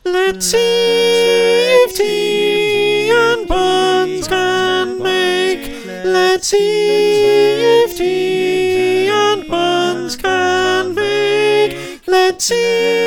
Let's see if tea and buns can make. Let's see if tea and buns can make. Let's see